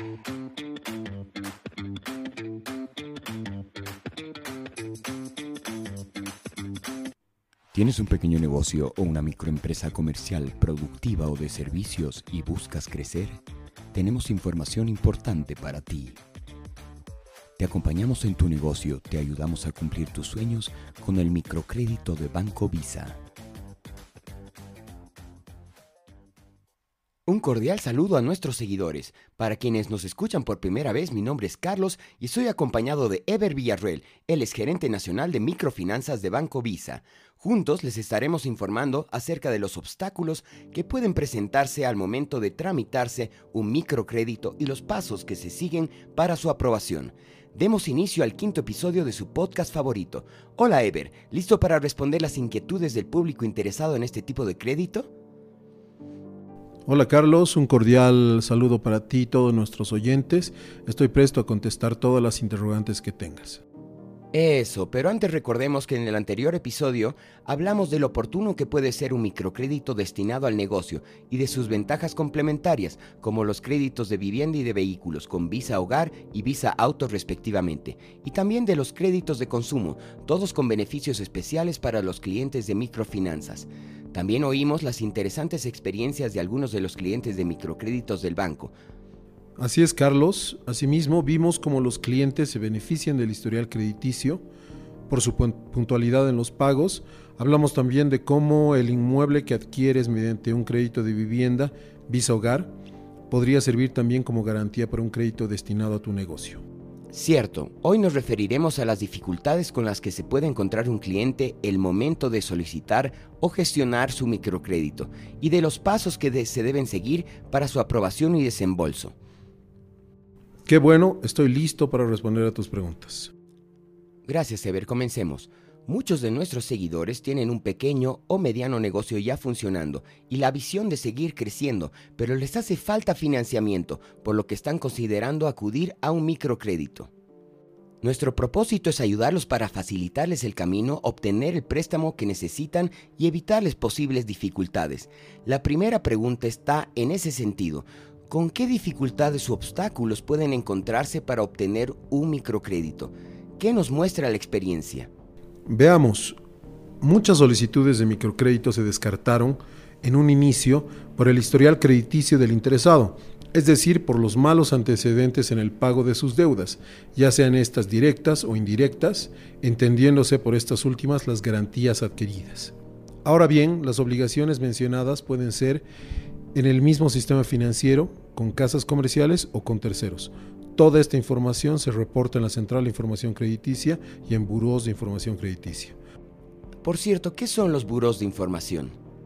¿Tienes un pequeño negocio o una microempresa comercial, productiva o de servicios y buscas crecer? Tenemos información importante para ti. Te acompañamos en tu negocio, te ayudamos a cumplir tus sueños con el microcrédito de Banco Visa. Un cordial saludo a nuestros seguidores. Para quienes nos escuchan por primera vez, mi nombre es Carlos y estoy acompañado de Eber Villarreal, él es gerente nacional de microfinanzas de Banco Visa. Juntos les estaremos informando acerca de los obstáculos que pueden presentarse al momento de tramitarse un microcrédito y los pasos que se siguen para su aprobación. Demos inicio al 5º episodio de su podcast favorito. Hola Eber, ¿listo para responder las inquietudes del público interesado en este tipo de crédito? Hola Carlos, un cordial saludo para ti y todos nuestros oyentes. Estoy presto a contestar todas las interrogantes que tengas. Eso, pero antes recordemos que en el anterior episodio hablamos de lo oportuno que puede ser un microcrédito destinado al negocio y de sus ventajas complementarias, como los créditos de vivienda y de vehículos con Visa Hogar y Visa Auto respectivamente, y también de los créditos de consumo, todos con beneficios especiales para los clientes de microfinanzas. También oímos las interesantes experiencias de algunos de los clientes de microcréditos del banco. Así es, Carlos. Asimismo, vimos cómo los clientes se benefician del historial crediticio por su puntualidad en los pagos. Hablamos también de cómo el inmueble que adquieres mediante un crédito de vivienda, Visa Hogar, podría servir también como garantía para un crédito destinado a tu negocio. Cierto, hoy nos referiremos a las dificultades con las que se puede encontrar un cliente el momento de solicitar o gestionar su microcrédito y de los pasos que se deben seguir para su aprobación y desembolso. Qué bueno, estoy listo para responder a tus preguntas. Gracias, Eber. Comencemos. Muchos de nuestros seguidores tienen un pequeño o mediano negocio ya funcionando y la visión de seguir creciendo, pero les hace falta financiamiento, por lo que están considerando acudir a un microcrédito. Nuestro propósito es ayudarlos para facilitarles el camino, obtener el préstamo que necesitan y evitarles posibles dificultades. La primera pregunta está en ese sentido. ¿Con qué dificultades u obstáculos pueden encontrarse para obtener un microcrédito? ¿Qué nos muestra la experiencia? Veamos, muchas solicitudes de microcrédito se descartaron en un inicio por el historial crediticio del interesado, es decir, por los malos antecedentes en el pago de sus deudas, ya sean estas directas o indirectas, entendiéndose por estas últimas las garantías adquiridas. Ahora bien, las obligaciones mencionadas pueden ser en el mismo sistema financiero, con casas comerciales o con terceros. Toda esta información se reporta en la Central de Información Crediticia y en Burós de Información Crediticia. Por cierto, ¿qué son los burós de información?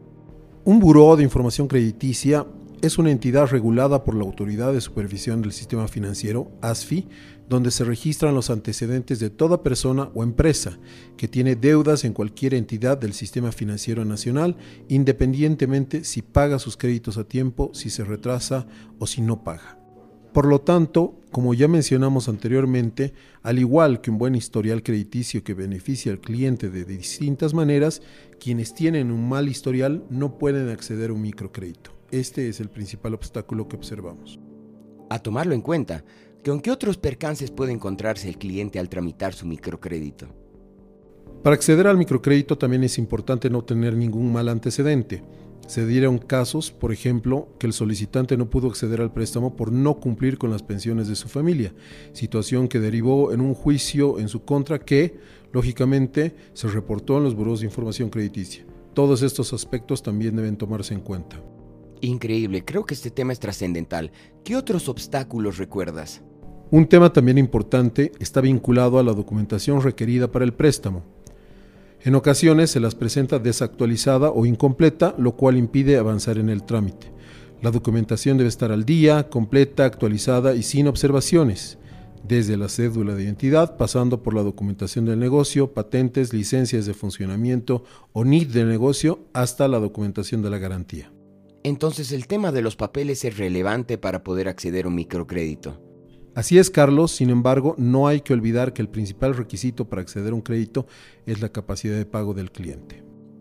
Un buró de información crediticia es una entidad regulada por la Autoridad de Supervisión del Sistema Financiero, ASFI, donde se registran los antecedentes de toda persona o empresa que tiene deudas en cualquier entidad del Sistema Financiero Nacional, independientemente si paga sus créditos a tiempo, si se retrasa o si no paga. Por lo tanto, como ya mencionamos anteriormente, al igual que un buen historial crediticio que beneficia al cliente de distintas maneras, quienes tienen un mal historial no pueden acceder a un microcrédito. Este es el principal obstáculo que observamos. A tomarlo en cuenta, ¿con qué otros percances puede encontrarse el cliente al tramitar su microcrédito? Para acceder al microcrédito también es importante no tener ningún mal antecedente. Se dieron casos, por ejemplo, que el solicitante no pudo acceder al préstamo por no cumplir con las pensiones de su familia, situación que derivó en un juicio en su contra que, lógicamente, se reportó en los burós de información crediticia. Todos estos aspectos también deben tomarse en cuenta. Increíble, creo que este tema es trascendental. ¿Qué otros obstáculos recuerdas? Un tema también importante está vinculado a la documentación requerida para el préstamo. En ocasiones se las presenta desactualizada o incompleta, lo cual impide avanzar en el trámite. La documentación debe estar al día, completa, actualizada y sin observaciones, desde la cédula de identidad, pasando por la documentación del negocio, patentes, licencias de funcionamiento o NID del negocio, hasta la documentación de la garantía. Entonces el tema de los papeles es relevante para poder acceder a un microcrédito. Así es, Carlos. Sin embargo, no hay que olvidar que el principal requisito para acceder a un crédito es la capacidad de pago del cliente.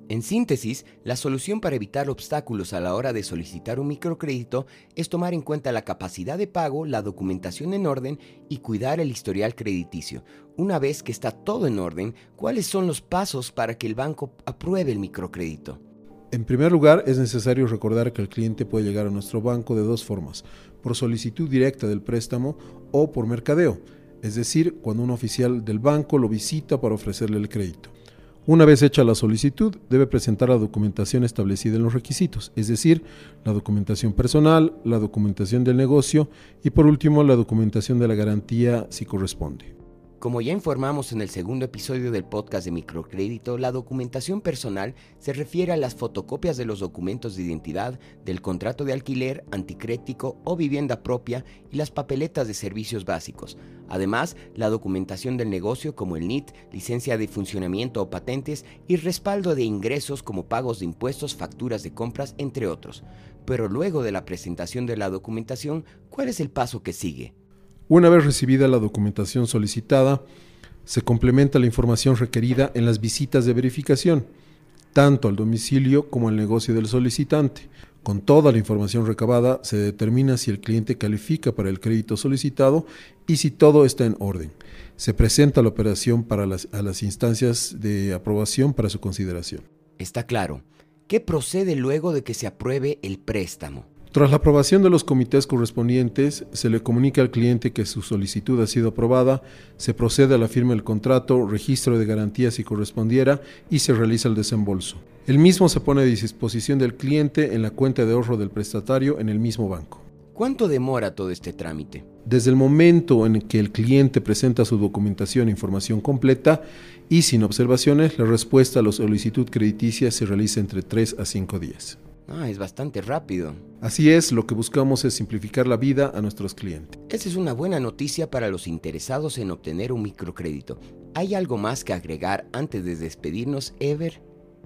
En síntesis, la solución para evitar obstáculos a la hora de solicitar un microcrédito es tomar en cuenta la capacidad de pago, la documentación en orden y cuidar el historial crediticio. Una vez que está todo en orden, ¿cuáles son los pasos para que el banco apruebe el microcrédito? En primer lugar, es necesario recordar que el cliente puede llegar a nuestro banco de dos formas: por solicitud directa del préstamo o por mercadeo, es decir, cuando un oficial del banco lo visita para ofrecerle el crédito. Una vez hecha la solicitud, debe presentar la documentación establecida en los requisitos, es decir, la documentación personal, la documentación del negocio y por último la documentación de la garantía si corresponde. Como ya informamos en el segundo episodio del podcast de microcrédito, la documentación personal se refiere a las fotocopias de los documentos de identidad, del contrato de alquiler, anticrético o vivienda propia y las papeletas de servicios básicos. Además, la documentación del negocio como el NIT, licencia de funcionamiento o patentes y respaldo de ingresos como pagos de impuestos, facturas de compras, entre otros. Pero luego de la presentación de la documentación, ¿cuál es el paso que sigue? Una vez recibida la documentación solicitada, se complementa la información requerida en las visitas de verificación, tanto al domicilio como al negocio del solicitante. Con toda la información recabada, se determina si el cliente califica para el crédito solicitado y si todo está en orden. Se presenta la operación a las instancias de aprobación para su consideración. Está claro. ¿Qué procede luego de que se apruebe el préstamo? Tras la aprobación de los comités correspondientes, se le comunica al cliente que su solicitud ha sido aprobada, se procede a la firma del contrato, registro de garantía si correspondiera y se realiza el desembolso. El mismo se pone a disposición del cliente en la cuenta de ahorro del prestatario en el mismo banco. ¿Cuánto demora todo este trámite? Desde el momento en que el cliente presenta su documentación e información completa y sin observaciones, la respuesta a la solicitud crediticia se realiza entre 3 a 5 días. Es bastante rápido. Así es, lo que buscamos es simplificar la vida a nuestros clientes. Esa es una buena noticia para los interesados en obtener un microcrédito. ¿Hay algo más que agregar antes de despedirnos, Ever?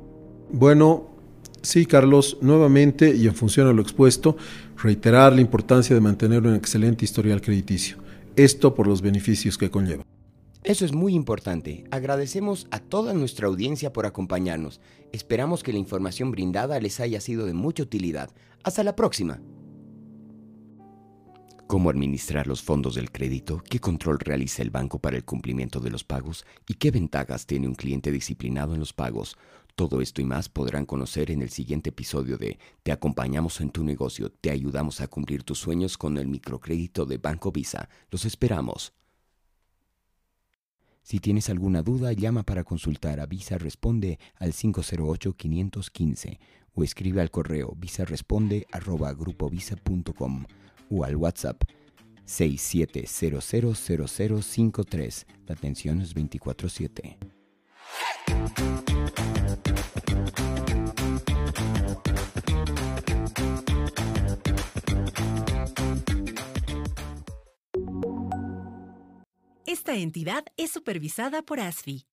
Bueno, sí, Carlos, nuevamente y en función a lo expuesto, reiterar la importancia de mantener un excelente historial crediticio. Esto por los beneficios que conlleva. Eso es muy importante. Agradecemos a toda nuestra audiencia por acompañarnos. Esperamos que la información brindada les haya sido de mucha utilidad. Hasta la próxima. ¿Cómo administrar los fondos del crédito? ¿Qué control realiza el banco para el cumplimiento de los pagos? ¿Y qué ventajas tiene un cliente disciplinado en los pagos? Todo esto y más podrán conocer en el siguiente episodio de Te acompañamos en tu negocio, te ayudamos a cumplir tus sueños con el microcrédito de Banco Visa. Los esperamos. Si tienes alguna duda, llama para consultar a Visa Responde al 508-515 o escribe al correo visaresponde@grupovisa.com o al WhatsApp 67000053. La atención es 24/7. Esta entidad es supervisada por ASFI.